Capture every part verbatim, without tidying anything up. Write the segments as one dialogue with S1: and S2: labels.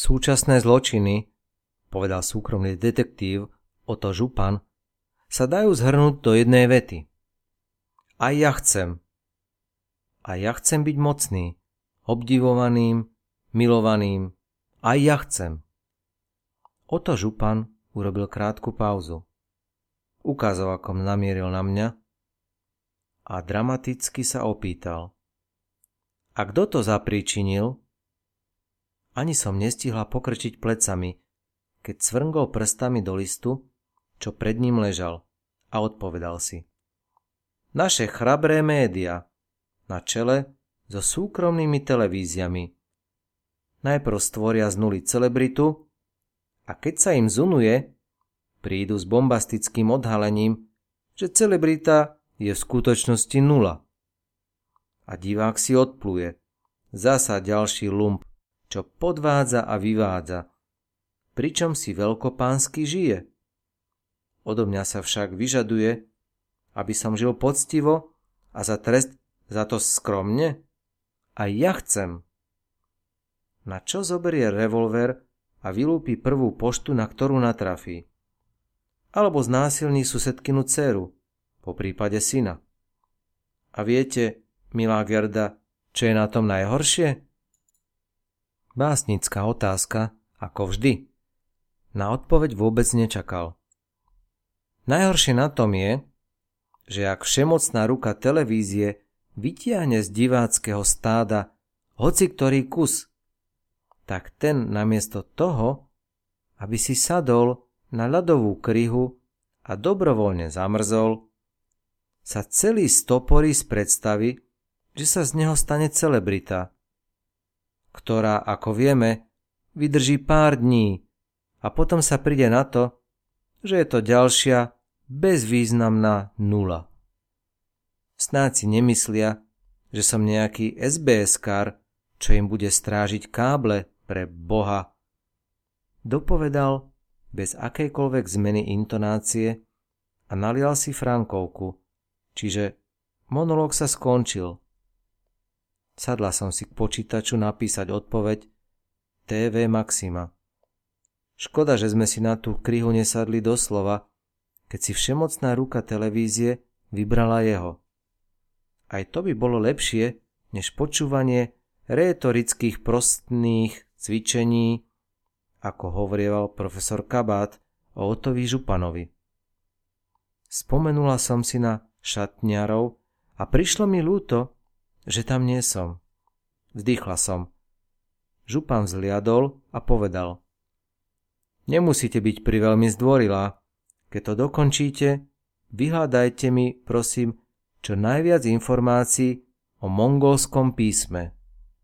S1: Súčasné zločiny, povedal súkromný detektív Otto Župan, sa dajú zhrnúť do jednej vety. Aj ja chcem. Aj ja chcem byť mocný, obdivovaným, milovaným. Aj ja chcem. Otto Župan urobil krátku pauzu. Ukázovakom namieril na mňa a dramaticky sa opýtal. A kto to zapríčinil? Ani som nestihla pokrčiť plecami, keď cvrngol prstami do listu, čo pred ním ležal, a odpovedal si. Naše chrabré média, na čele so súkromnými televíziami. Najprv stvoria z nuly celebritu a keď sa im zunuje, prídu s bombastickým odhalením, že celebrita je v skutočnosti nula. A divák si odpluje. Zasa ďalší lump, čo podvádza a vyvádza, pričom si veľkopánsky žije. Odo mňa sa však vyžaduje, aby som žil poctivo a za trest za to skromne? A ja chcem. Na čo zoberie revolver a vylúpi prvú poštu, na ktorú natrafí? Alebo znásilní susedkinu dceru, po prípade syna. A viete, milá Gerda, čo je na tom najhoršie? Básnická otázka, ako vždy. Na odpoveď vôbec nečakal. Najhoršie na tom je, že ak všemocná ruka televízie vytiahne z diváckeho stáda hoci ktorý kus, tak ten namiesto toho, aby si sadol na ľadovú kryhu a dobrovoľne zamrzol, sa celý stoporí z predstavy, že sa z neho stane celebrita, ktorá, ako vieme, vydrží pár dní a potom sa príde na to, že je to ďalšia bezvýznamná nula. Snáď si nemyslia, že som nejaký es bé eskár, čo im bude strážiť káble pre Boha. Dopovedal bez akejkoľvek zmeny intonácie a nalial si frankovku, čiže monológ sa skončil. Sadla som si k počítaču napísať odpoveď té vé Maxima. Škoda, že sme si na tú kryhu nesadli doslova, keď si všemocná ruka televízie vybrala jeho. Aj to by bolo lepšie, než počúvanie rétorických prostných cvičení, ako hovorieval profesor Kabát o Ottovi Županovi. Spomenula som si na šatniarov a prišlo mi ľúto, že tam nie som. Vzdýchla som. Župan vzliadol a povedal. Nemusíte byť priveľmi zdvorilá. Keď to dokončíte, vyhľadajte mi, prosím, čo najviac informácií o mongolskom písme.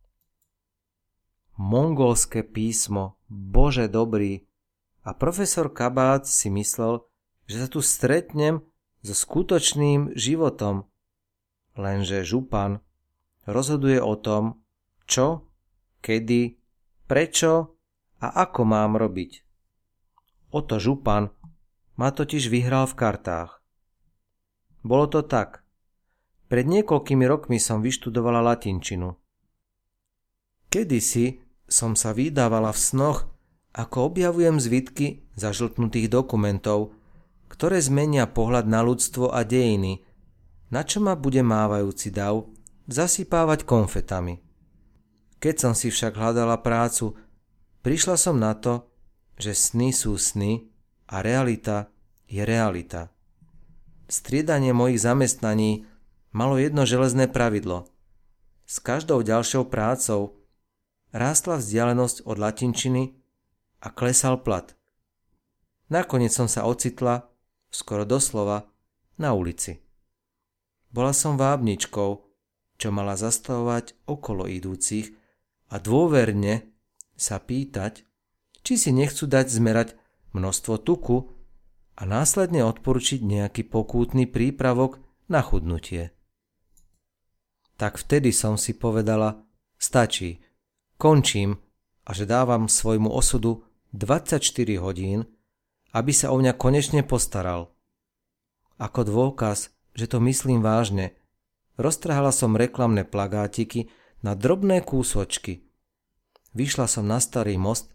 S1: Mongolské písmo, Bože dobrý. A profesor Kabát si myslel, že sa tu stretnem so skutočným životom. Lenže Župan rozhoduje o tom, čo, kedy, prečo a ako mám robiť. Otto Župan ma totiž vyhral v kartách. Bolo to tak. Pred niekoľkými rokmi som vyštudovala latinčinu. Kedysi som sa vydávala v snoch, ako objavujem zvitky zažltnutých dokumentov, ktoré zmenia pohľad na ľudstvo a dejiny, na čo ma bude mávajúci dav zasypávať konfetami. Keď som si však hľadala prácu, prišla som na to, že sny sú sny a realita je realita. Striedanie mojich zamestnaní malo jedno železné pravidlo. S každou ďalšou prácou rástla vzdialenosť od latinčiny a klesal plat. Nakoniec som sa ocitla, skoro doslova, na ulici. Bola som vábničkou, čo mala zastavovať okolo idúcich a dôverne sa pýtať, či si nechcú dať zmerať množstvo tuku a následne odporučiť nejaký pokútny prípravok na chudnutie. Tak vtedy som si povedala, stačí, končím a že dávam svojmu osudu dvadsaťštyri hodín, aby sa o mňa konečne postaral. Ako dôkaz, že to myslím vážne, roztrhala som reklamné plagátiky na drobné kúsočky. Vyšla som na starý most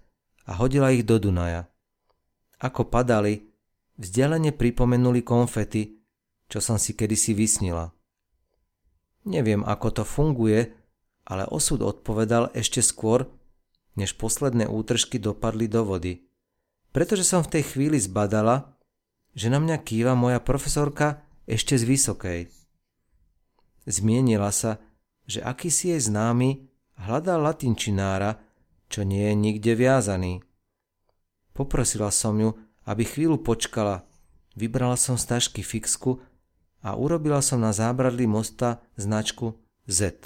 S1: a hodila ich do Dunaja. Ako padali, vzdialene pripomenuli konfety, čo som si kedysi vysnila. Neviem, ako to funguje, ale osud odpovedal ešte skôr, než posledné útržky dopadli do vody. Pretože som v tej chvíli zbadala, že na mňa kýva moja profesorka ešte z vysokej. Zmienila sa, že akýsi jej známy hľadal latinčinára, čo nie je nikde viazaný. Poprosila som ju, aby chvíľu počkala. Vybrala som z tašky fixku a urobila som na zábradlí mosta značku Z.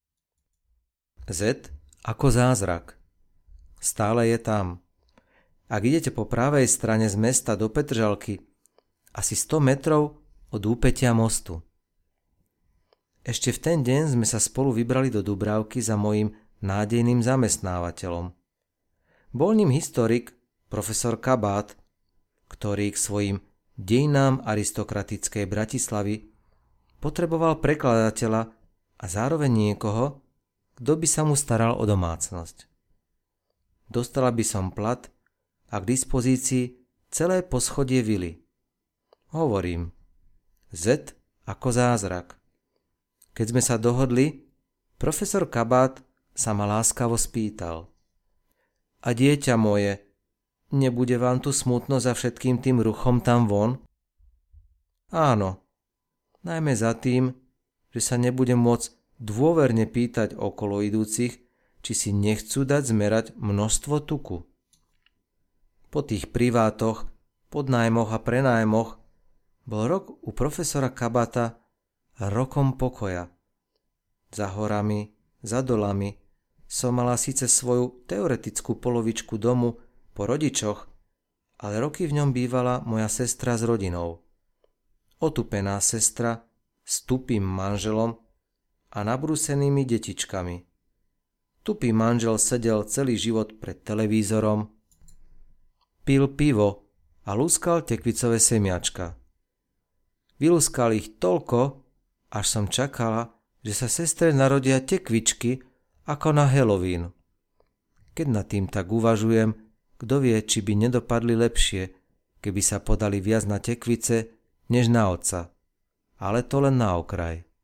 S1: Z ako zázrak. Stále je tam. Ak idete po pravej strane z mesta do Petržalky, asi sto metrov od úpätia mostu. Ešte v ten deň sme sa spolu vybrali do Dubravky za mojím nádejným zamestnávateľom. Bol ním historik, profesor Kabát, ktorý k svojim dejinám aristokratickej Bratislavy potreboval prekladateľa a zároveň niekoho, kto by sa mu staral o domácnosť. Dostala by som plat a k dispozícii celé poschodie vily. Hovorím, Z ako zázrak. Keď sme sa dohodli, profesor Kabát sa ma láskavo spýtal. A dieťa moje, nebude vám tu smutno za všetkým tým ruchom tam von? Áno, najmä za tým, že sa nebudem môcť dôverne pýtať okolo idúcich, či si nechcú dať zmerať množstvo tuku. Po tých privátoch, podnájmoch a prenájmoch bol rok u profesora Kabáta rokom pokoja. Za horami, za dolami som mala síce svoju teoretickú polovičku domu po rodičoch, ale roky v ňom bývala moja sestra s rodinou. Otupená sestra s tupým manželom a nabrúsenými detičkami. Tupý manžel sedel celý život pred televízorom, pil pivo a lúskal tekvicové semiačka. Vylúskal ich toľko, až som čakala, že sa sestre narodia tekvičky ako na Halloween. Keď nad tým tak uvažujem, kto vie, či by nedopadli lepšie, keby sa podali viac na tekvice, než na otca. Ale to len na okraj.